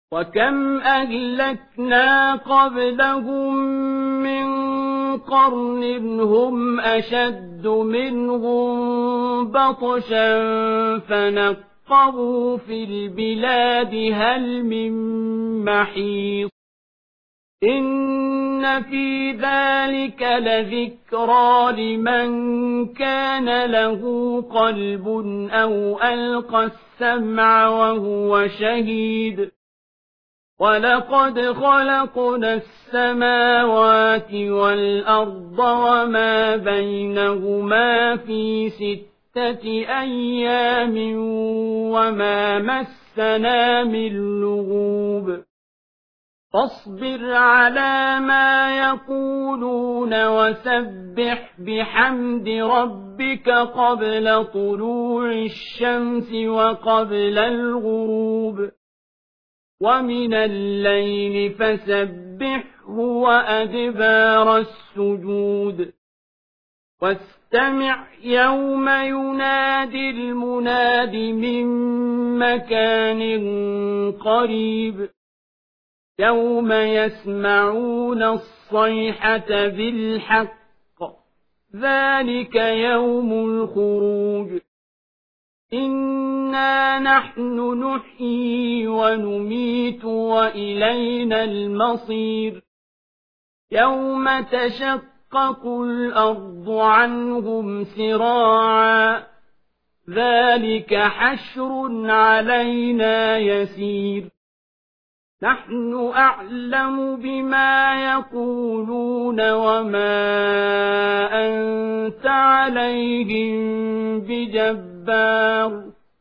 وكم أهلكنا قبلهم من قرن هم أشد منهم بطشا فنقبوا في البلاد هل من محيص إن في ذلك لذكرى لمن كان له قلب أو ألقى السمع وهو شهيد ولقد خلقنا السماوات والأرض وما بينهما في 6 أيام وما مسنا من لغوب فاصبر على ما يقولون وسبح بحمد ربك قبل طلوع الشمس وقبل الغروب ومن الليل فسبحه وأدبار السجود واستمع يوم ينادي المناد من مكان قريب يوم يسمعون الصيحة بالحق ذلك يوم الخروج إنا نحن نحيي ونميت وإلينا المصير يوم تشقق الأرض عنهم سراعا ذلك حشر علينا يسير نحن أعلم بما يقولون وما أنت عليهم بجبار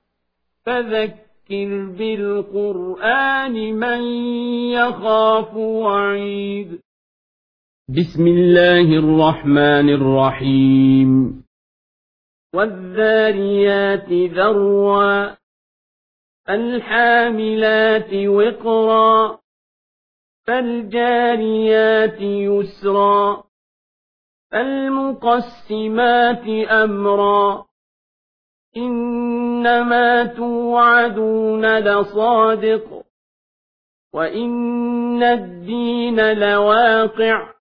فذكر بالقرآن من يخاف وعيد بسم الله الرحمن الرحيم والذاريات ذروا فالحاملات وقرا فالجاريات يسرا فالمقسمات أمرا إنما توعدون لصادق وإن الدين لواقع